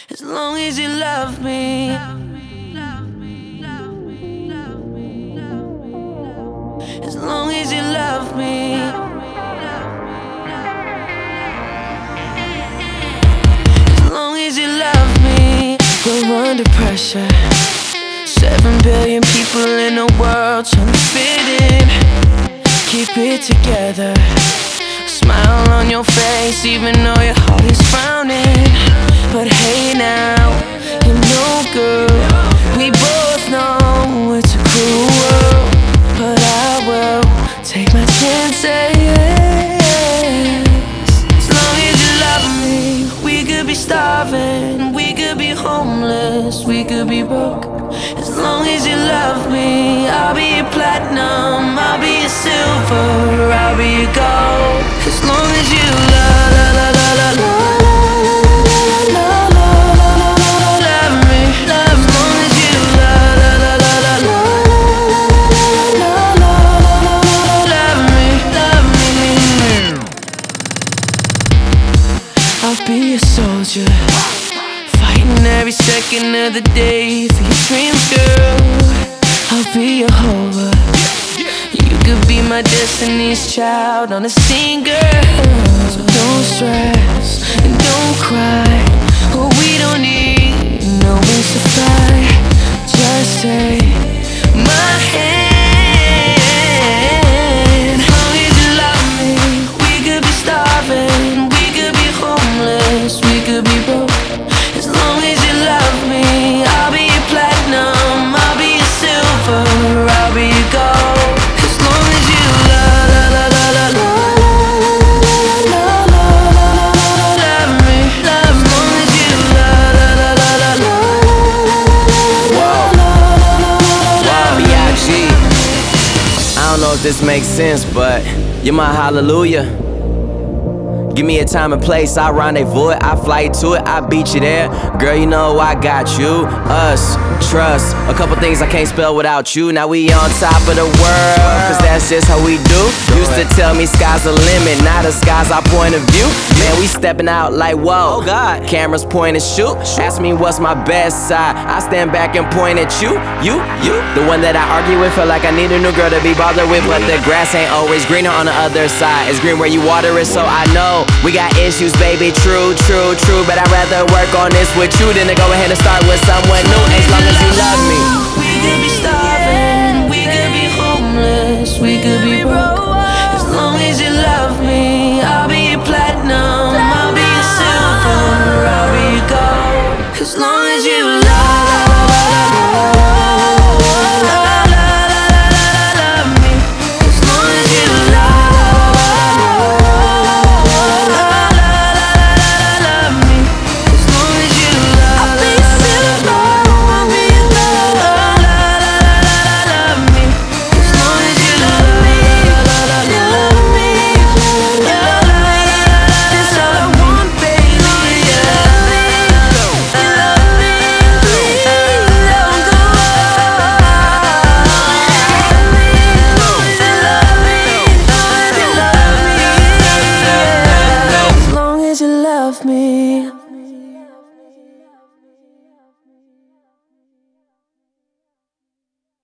as long as you love me. As long as you love me. As long as you love me. We're under pressure. 7 billion people in the world trying to fit in. Keep it together. Smile on your face even though your heart is frowning. But hey now, you know girl, we both know it's a cruel world, but I will take my chances. As long as you love me, we could be starving, we could be homeless, we could be broke. As long as you love me, I'll be your platinum, I'll be your silver, I'll be your gold. As long as you love, la la la la la. I'll be a soldier, fighting every second of the day for your dreams, girl. I'll be your Jehovah. You could be my destiny's child on a scene, girl. So don't stress and don't cry. Oh, we don't need no wings to fly. Just take my hand. As long as you love me, we could be starving, we could be homeless, we could be broke. As long as you love me, I'll be your platinum, I'll be your silver, I'll be your gold. As long as you love, la la la la la. Love me, love. As long as you love, la la la la la. Whoa, B.I.G. I don't know if this makes sense, but you're my hallelujah. Give me a time and place, I rendezvous it, I fly to it, I beat you there. Girl, you know I got you, us, trust. A couple things I can't spell without you. Now we on top of the world, cause that's just how we do. Used to tell me sky's the limit, now the sky's our point of view. Man, we stepping out like whoa, cameras point and shoot. Ask me what's my best side, I stand back and point at you. The one that I argue with, feel like I need a new girl to be bothered with. But the grass ain't always greener on the other side. It's green where you water it, so I know we got issues, baby, true. But I'd rather work on this with you than to go ahead and start with someone new. As long as you love me. We could be starving, we could be homeless, we could be broke.